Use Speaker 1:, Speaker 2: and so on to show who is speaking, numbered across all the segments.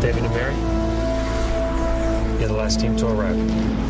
Speaker 1: David and Mary, you're the last team to arrive.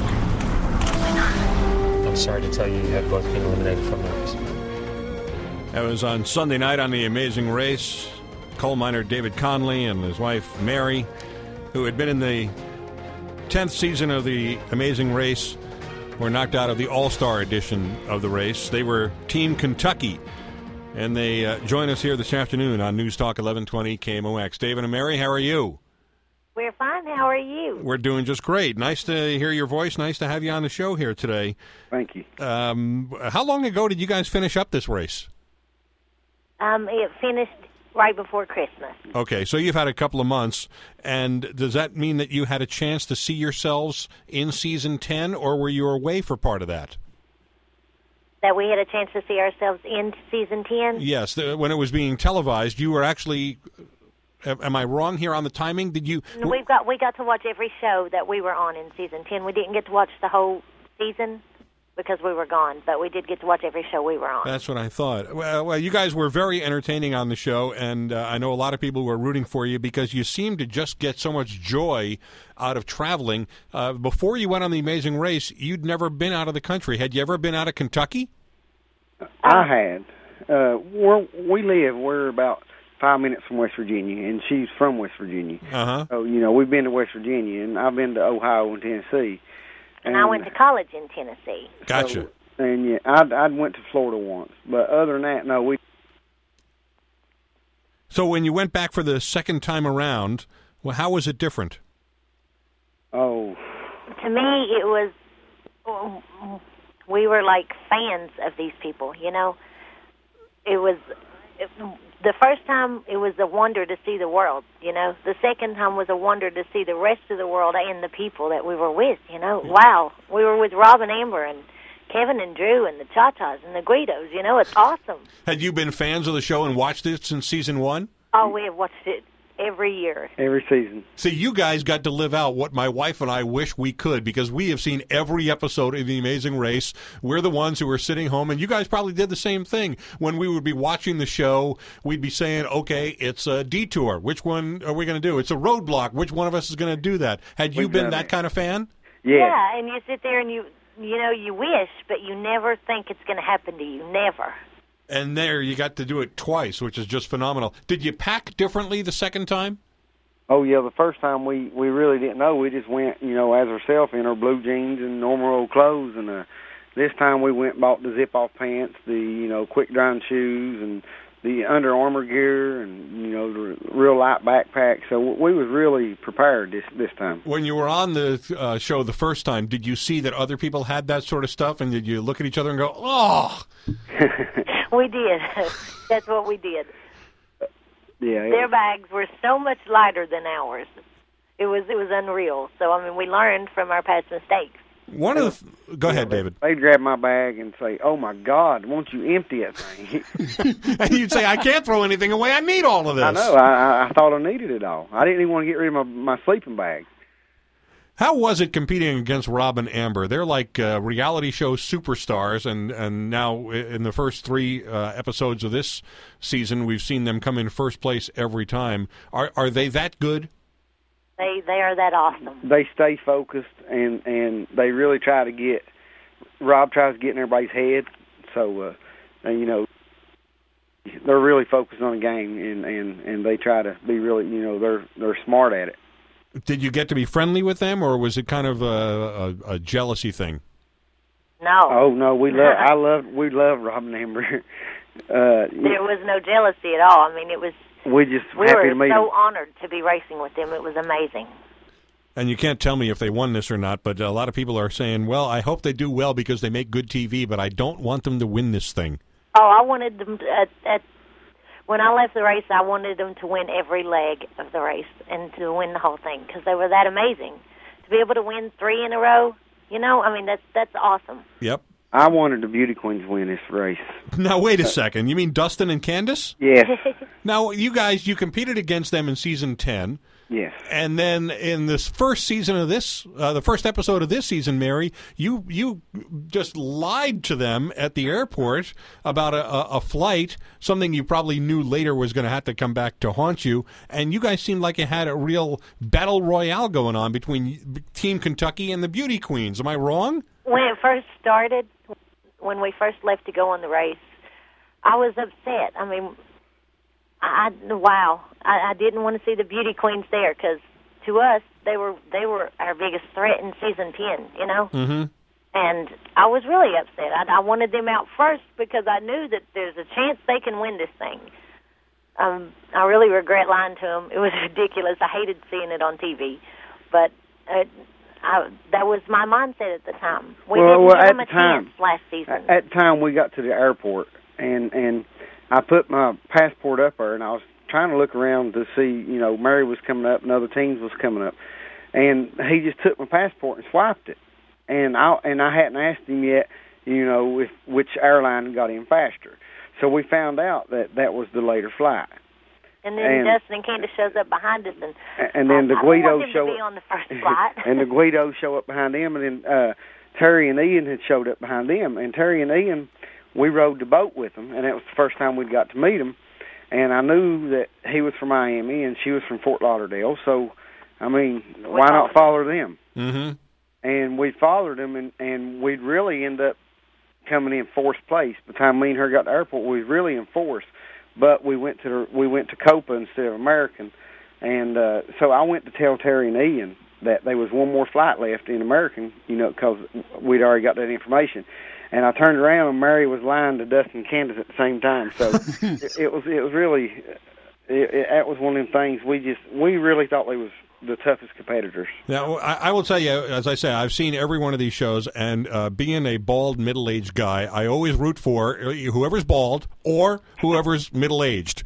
Speaker 1: I'm sorry to tell you you have both been eliminated from the race.
Speaker 2: That was on Sunday night on The Amazing Race. Coal miner David Conley and his wife Mary, who had been in the 10th season of The Amazing Race, were knocked out of the All-Star edition of the race. They were Team Kentucky, and they join us here this afternoon on News Talk 1120 KMOX. David and Mary, how are you?
Speaker 3: We're fine. How are you?
Speaker 2: We're doing just great. Nice to hear your voice. Nice to have you on the show here today.
Speaker 4: Thank you.
Speaker 2: How long ago did you guys finish up this race?
Speaker 3: It finished right before Christmas.
Speaker 2: Okay, so you've had a couple of months, and does that mean that you had a chance to see yourselves in Season 10, or were you away for part of that?
Speaker 3: That we had a chance to see ourselves in Season 10?
Speaker 2: Yes, when it was being televised, you were actually... Am I wrong here on the timing? Did you?
Speaker 3: We got to watch every show that we were on in Season 10. We didn't get to watch the whole season because we were gone, but we did get to watch every show we were on.
Speaker 2: That's what I thought. Well, you guys were very entertaining on the show, and I know a lot of people were rooting for you because you seemed to just get so much joy out of traveling. Before you went on The Amazing Race, you'd never been out of the country. Had you ever been out of Kentucky?
Speaker 4: I had. We're about 5 minutes from West Virginia, and she's from West Virginia.
Speaker 2: Uh-huh.
Speaker 4: So, we've been to West Virginia, and I've been to Ohio and Tennessee.
Speaker 3: And I went to college in Tennessee.
Speaker 2: Gotcha.
Speaker 4: So, and, I went to Florida once. But other than that, no,
Speaker 2: So when you went back for the second time around, well, how was it different?
Speaker 4: Oh.
Speaker 3: To me, it was... We were like fans of these people, It was... The first time, it was a wonder to see the world, The second time was a wonder to see the rest of the world and the people that we were with, Wow. We were with Rob and Amber and Kevin and Drew and the Cha-Chas and the Guidos, It's awesome.
Speaker 2: Had you been fans of the show and watched it since Season 1?
Speaker 3: Oh, we have watched it every year.
Speaker 4: Every season.
Speaker 2: See, you guys got to live out what my wife and I wish we could, because we have seen every episode of The Amazing Race. We're the ones who are sitting home, and you guys probably did the same thing. When we would be watching the show, we'd be saying, okay, it's a detour. Which one are we going to do? It's a roadblock. Which one of us is going to do that? Had you been that kind of fan?
Speaker 4: Yeah,
Speaker 3: and you sit there and you wish, but you never think it's going to happen to you. Never.
Speaker 2: And there, you got to do it twice, which is just phenomenal. Did you pack differently the second time?
Speaker 4: Oh, yeah, the first time we really didn't know. We just went, as ourselves in our blue jeans and normal old clothes. And this time we went and bought the zip-off pants, the, quick-drying shoes, and the Under Armour gear, and, the real light backpack. So we was really prepared this time.
Speaker 2: When you were on the show the first time, did you see that other people had that sort of stuff? And did you look at each other and go, oh...
Speaker 3: We did. That's what we did.
Speaker 4: Yeah.
Speaker 3: Their bags were so much lighter than ours. It was unreal. So, we learned from our past mistakes.
Speaker 2: Go ahead, David.
Speaker 4: They'd grab my bag and say, oh, my God, won't you empty that thing?
Speaker 2: And you'd say, I can't throw anything away. I need all of this.
Speaker 4: I know. I thought I needed it all. I didn't even want to get rid of my sleeping bag.
Speaker 2: How was it competing against Rob and Amber? They're like reality show superstars, and now in the first 3 episodes of this season, we've seen them come in first place every time. Are they that good?
Speaker 3: They are that awesome.
Speaker 4: They stay focused, and they really try to get – Rob tries to get in everybody's head. So, they're really focused on the game, and they try to be really – they're smart at it.
Speaker 2: Did you get to be friendly with them, or was it kind of a jealousy thing?
Speaker 3: No.
Speaker 4: Oh no, we love Rob and Amber.
Speaker 3: There was no jealousy at all. It was.
Speaker 4: We
Speaker 3: were so honored to be racing with them. It was amazing.
Speaker 2: And you can't tell me if they won this or not, but a lot of people are saying, "Well, I hope they do well because they make good TV, but I don't want them to win this thing."
Speaker 3: Oh, I wanted them to, when I left the race, I wanted them to win every leg of the race and to win the whole thing because they were that amazing. To be able to win 3 in a row, that's awesome.
Speaker 2: Yep.
Speaker 4: I wanted the Beauty Queens to win this race.
Speaker 2: Now, wait a second. You mean Dustin and Candace?
Speaker 4: Yes.
Speaker 2: Now, you guys, you competed against them in Season 10.
Speaker 4: Yes.
Speaker 2: And then in this first season of this, the first episode of this season, Mary, you just lied to them at the airport about a flight, something you probably knew later was going to have to come back to haunt you. And you guys seemed like you had a real battle royale going on between Team Kentucky and the Beauty Queens. Am I wrong?
Speaker 3: When it first started, when we first left to go on the race, I was upset. I mean, I didn't want to see the Beauty Queens there because to us they were our biggest threat in season 10, you know.
Speaker 2: Mm-hmm.
Speaker 3: And I was really upset. I wanted them out first because I knew that there's a chance they can win this thing. I really regret lying to them. It was ridiculous. I hated seeing it on TV, but that was my mindset at the time. We didn't give them a chance last season.
Speaker 4: At the time, we got to the airport, and I put my passport up there, and I was trying to look around to see, you know, Mary was coming up and other teams was coming up, and he just took my passport and swiped it, and I hadn't asked him yet, you know, which airline got in faster. So we found out that was the later flight.
Speaker 3: And then Dustin and Candace shows up behind us,
Speaker 4: and then the Guido
Speaker 3: show up on the first flight.
Speaker 4: and the Guido show up behind them, and then Terry and Ian had showed up behind them, and Terry and Ian, we rode the boat with them, and it was the first time we'd got to meet them. And I knew that he was from Miami and she was from Fort Lauderdale, so I mean, why not follow them?
Speaker 2: Mm-hmm.
Speaker 4: And we followed them, and we'd really end up coming in fourth place. By the time me and her got to the airport, we was really in fourth. But we went to Copa instead of American, and so I went to tell Terry and Ian that there was one more flight left in American, you know, because we'd already got that information. And I turned around, and Mary was lying to Dustin and Candace at the same time. So it was really that was one of them things we really thought they was the toughest competitors.
Speaker 2: Now, I will tell you, as I say, I've seen every one of these shows, and being a bald, middle-aged guy, I always root for whoever's bald or whoever's middle-aged.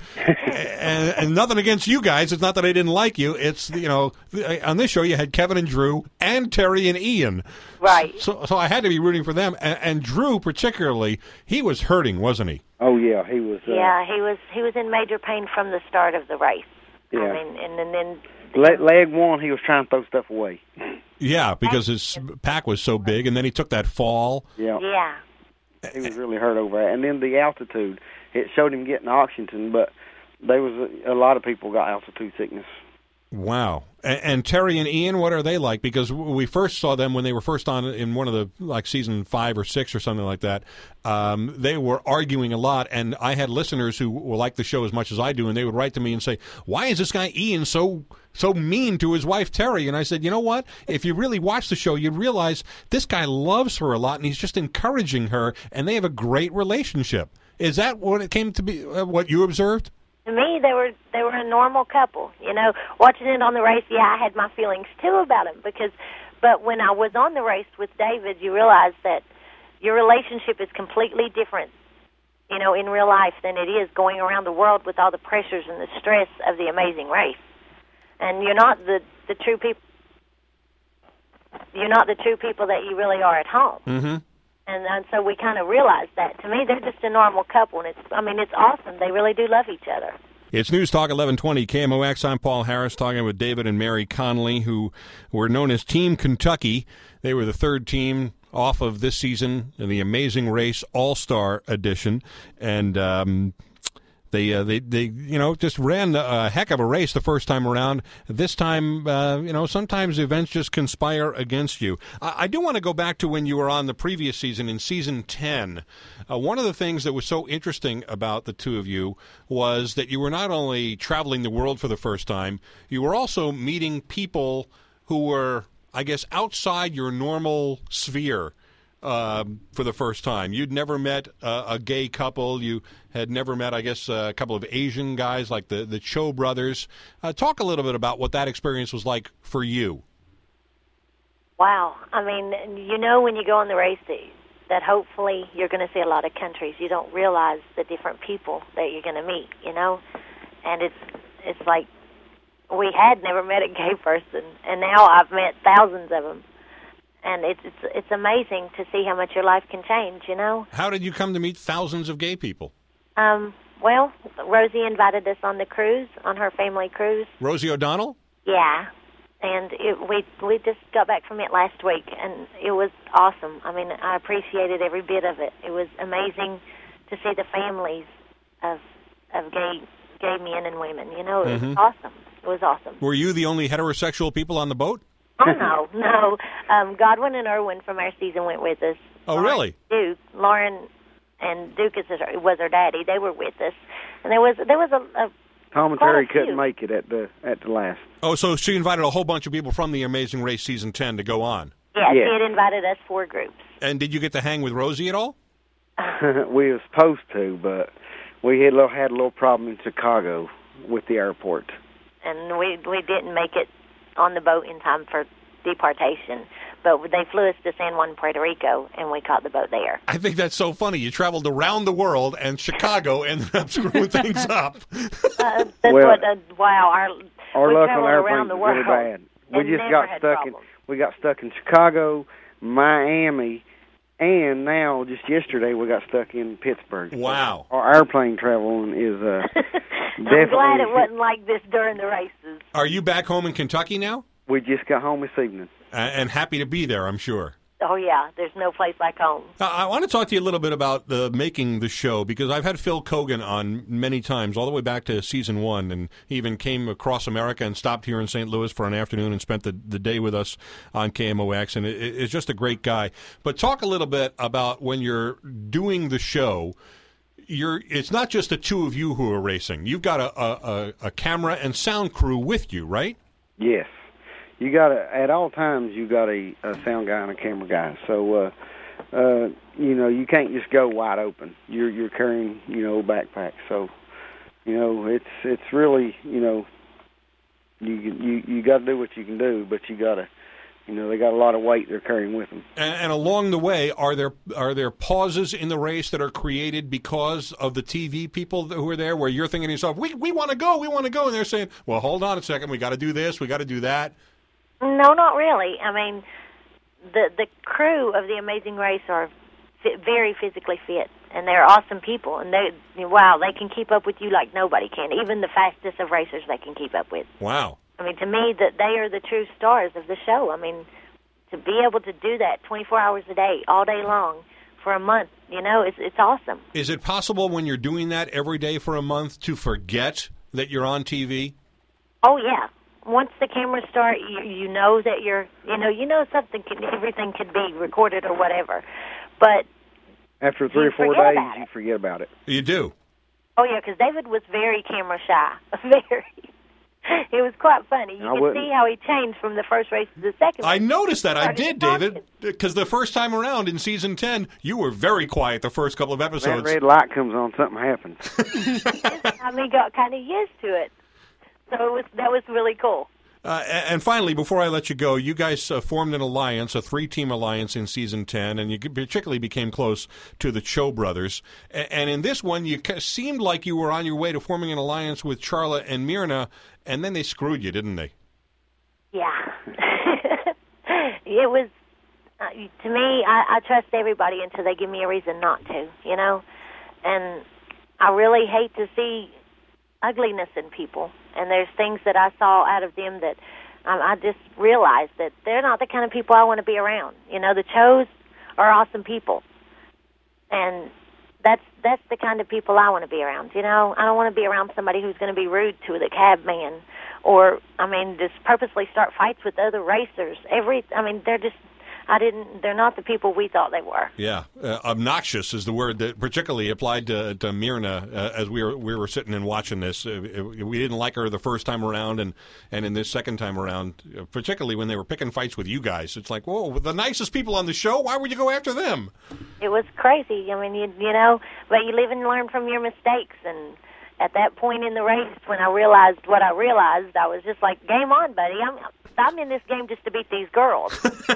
Speaker 2: and nothing against you guys. It's not that I didn't like you. It's, you know, on this show you had Kevin and Drew and Terry and Ian.
Speaker 3: Right.
Speaker 2: So I had to be rooting for them. And Drew, particularly, he was hurting, wasn't he?
Speaker 4: Oh, yeah, he was.
Speaker 3: Yeah, he was in major pain from the start of the race.
Speaker 4: Yeah.
Speaker 3: I mean, and then...
Speaker 4: Leg one, he was trying to throw stuff away.
Speaker 2: Yeah, because his pack was so big, and then he took that fall.
Speaker 4: Yeah.
Speaker 3: Yeah.
Speaker 4: He was really hurt over that. And then the altitude, it showed him getting oxygen, but there was a lot of people got altitude sickness.
Speaker 2: Wow. And Terry and Ian, what are they like? Because we first saw them when they were first on in one of the, like, season 5 or 6 or something like that. They were arguing a lot, and I had listeners who like the show as much as I do, and they would write to me and say, why is this guy Ian so mean to his wife Terry? And I said, you know what? If you really watch the show, you'd realize this guy loves her a lot, and he's just encouraging her, and they have a great relationship. Is that what it came to be, what you observed?
Speaker 3: To me, they were a normal couple. You know, watching it on the race, yeah, I had my feelings too about him but when I was on the race with David, you realize that your relationship is completely different, you know, in real life than it is going around the world with all the pressures and the stress of the Amazing Race. And you're not the true people. You're not the true people that you really are at home.
Speaker 2: Mm-hmm.
Speaker 3: And so we kind of realized that. To me, they're just a normal couple, and it's awesome. They really do love each other.
Speaker 2: It's News Talk 1120 KMOX. I'm Paul Harris, talking with David and Mary Connolly, who were known as Team Kentucky. They were the third team off of this season in the Amazing Race All-Star Edition, and They you know, just ran a heck of a race the first time around. This time, you know, sometimes events just conspire against you. I do want to go back to when you were on the previous season, in season 10. One of the things that was so interesting about the two of you was that you were not only traveling the world for the first time, you were also meeting people who were, I guess, outside your normal sphere. For the first time. You'd never met a gay couple. You had never met, I guess, a couple of Asian guys like the Cho brothers. Talk a little bit about what that experience was like for you.
Speaker 3: Wow. I mean, you know, when you go on the race, that hopefully you're going to see a lot of countries. You don't realize the different people that you're going to meet, you know? And it's like we had never met a gay person, and now I've met thousands of them. And it's amazing to see how much your life can change, you know?
Speaker 2: How did you come to meet thousands of gay people?
Speaker 3: Well, Rosie invited us on the cruise, on her family cruise.
Speaker 2: Rosie O'Donnell?
Speaker 3: Yeah. And we just got back from it last week, and it was awesome. I mean, I appreciated every bit of it. It was amazing to see the families of gay men and women. You know, it was awesome. It was awesome.
Speaker 2: Were you the only heterosexual people on the boat?
Speaker 3: Oh, no. Godwin and Irwin from our season went with us.
Speaker 2: Oh, really?
Speaker 3: Lauren and Duke was her daddy. They were with us. And there was a
Speaker 4: Tom and Terry couldn't make it at the last.
Speaker 2: Oh, so she invited a whole bunch of people from the Amazing Race Season 10 to go on.
Speaker 3: Yeah, she had invited us 4 groups.
Speaker 2: And did you get to hang with Rosie at all?
Speaker 4: We were supposed to, but we had a little problem in Chicago with the airport.
Speaker 3: And we didn't make it on the boat in time for deportation. But they flew us to San Juan, Puerto Rico, and we caught the boat there.
Speaker 2: I think that's so funny. You traveled around the world, and Chicago ended up screwing things up.
Speaker 3: Wow,
Speaker 4: our luck on
Speaker 3: around
Speaker 4: airplanes
Speaker 3: the
Speaker 4: is
Speaker 3: world.
Speaker 4: really bad. We got stuck in Chicago, Miami, and now just yesterday we got stuck in Pittsburgh.
Speaker 2: Wow.
Speaker 4: So our airplane traveling is definitely.
Speaker 3: I'm glad it wasn't like this during the races.
Speaker 2: Are you back home in Kentucky now?
Speaker 4: We just got home this evening.
Speaker 2: And happy to be there, I'm sure.
Speaker 3: Oh, yeah. There's no place like home.
Speaker 2: I want to talk to you a little bit about making the show, because I've had Phil Kogan on many times, all the way back to season 1, and he even came across America and stopped here in St. Louis for an afternoon and spent the day with us on KMOX, and it's just a great guy. But talk a little bit about when you're doing the show. It's not just the two of you who are racing. You've got a camera and sound crew with you, right?
Speaker 4: Yes. You got at all times you got a sound guy and a camera guy. So you can't just go wide open. You're carrying a backpack. So it's really you got to do what you can do, but you got to. They got a lot of weight they're carrying with them.
Speaker 2: And along the way, are there pauses in the race that are created because of the TV people who are there, where you're thinking to yourself, we want to go, and they're saying, well, hold on a second, we got to do this, we got to do that?
Speaker 3: No, not really. I mean, the crew of the Amazing Race are very physically fit, and they're awesome people, and they can keep up with you like nobody can. Even the fastest of racers they can keep up with.
Speaker 2: Wow.
Speaker 3: I mean, to me, that they are the true stars of the show. I mean, to be able to do that 24 hours a day, all day long, for a month, it's awesome.
Speaker 2: Is it possible when you're doing that every day for a month to forget that you're on TV?
Speaker 3: Oh, yeah. Once the cameras start, you know that everything could be recorded or whatever. But
Speaker 4: after 3 or 4 days, you forget about it.
Speaker 2: You do?
Speaker 3: Oh, yeah, because David was very camera shy. Very. It was quite funny. You could see how he changed from the first race to the second.
Speaker 2: I noticed that. I did, David, because the first time around in season 10, you were very quiet the first couple of episodes.
Speaker 4: That red light comes on, something happens.
Speaker 3: Got kind of used to it. So that was really cool.
Speaker 2: And finally, before I let you go, you guys formed an alliance, a 3-team alliance in season 10, and you particularly became close to the Cho brothers. And in this one, you seemed like you were on your way to forming an alliance with Charla and Myrna, and then they screwed you, didn't they?
Speaker 3: Yeah. It was, to me, I trust everybody until they give me a reason not to, And I really hate to see ugliness in people. And there's things that I saw out of them that I just realized that they're not the kind of people I want to be around. The Chos are awesome people. And that's the kind of people I want to be around. I don't want to be around somebody who's going to be rude to the cab man or, just purposely start fights with other racers. They're not the people we thought they were.
Speaker 2: Yeah. Obnoxious is the word that particularly applied to Myrna as we were sitting and watching this. We didn't like her the first time around, and in this second time around, particularly when they were picking fights with you guys. It's like, whoa, the nicest people on the show, why would you go after them? It
Speaker 3: was crazy. But you live and learn from your mistakes, and at that point in the race, when I realized what I realized, I was just like, game on, buddy. I'm in this game just to beat these girls.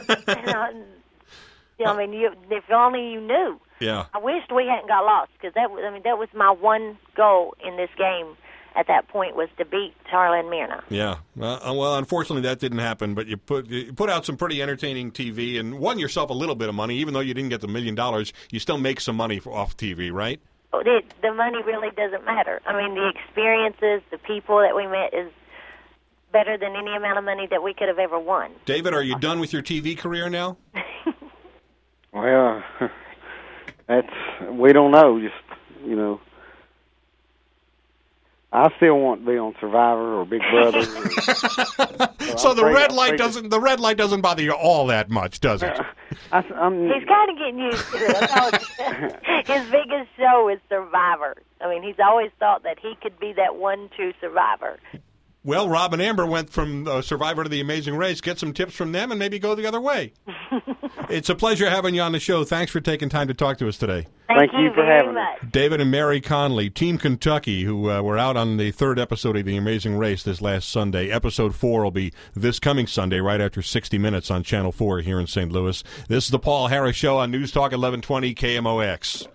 Speaker 3: If only you knew.
Speaker 2: Yeah.
Speaker 3: I wished we hadn't got lost, because that was my one goal in this game at that point, was to beat Charla and Myrna.
Speaker 2: Yeah. Well, unfortunately, that didn't happen, but you put out some pretty entertaining TV and won yourself a little bit of money. Even though you didn't get the $1 million, you still make some money off TV, right?
Speaker 3: The money really doesn't matter. The experiences, the people that we met is better than any amount of money that we could have ever won.
Speaker 2: David, are you done with your TV career now?
Speaker 4: Well, we don't know. Just, I still want to be on Survivor or Big Brother.
Speaker 2: So the red light doesn't bother you all that much, does it?
Speaker 3: He's kind of getting used to it. His biggest show is Survivor. I mean, he's always thought that he could be that one true survivor.
Speaker 2: Well, Rob and Amber went from Survivor to The Amazing Race. Get some tips from them and maybe go the other way. It's a pleasure having you on the show. Thanks for taking time to talk to us today.
Speaker 3: Thank you for having us.
Speaker 2: David and Mary Conley, Team Kentucky, who were out on the third episode of The Amazing Race this last Sunday. Episode 4 will be this coming Sunday, right after 60 Minutes on Channel 4 here in St. Louis. This is the Paul Harris Show on News Talk 1120 KMOX.